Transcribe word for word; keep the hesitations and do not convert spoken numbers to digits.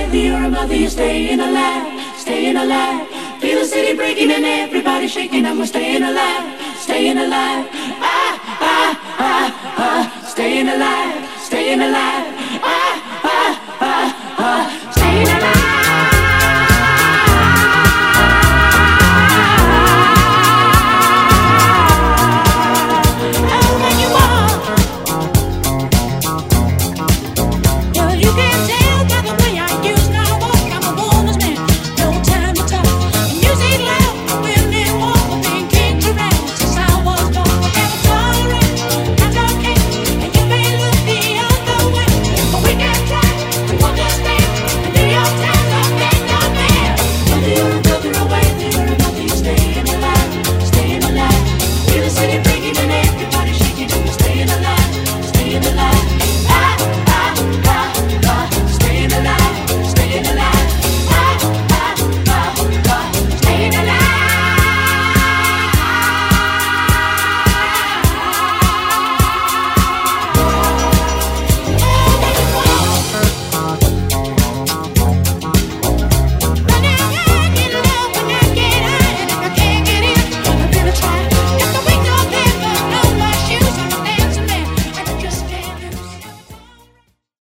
whether you're a mother, you're staying alive, staying alive. Feel the city breaking and everybody shaking, and we're staying alive, staying alive.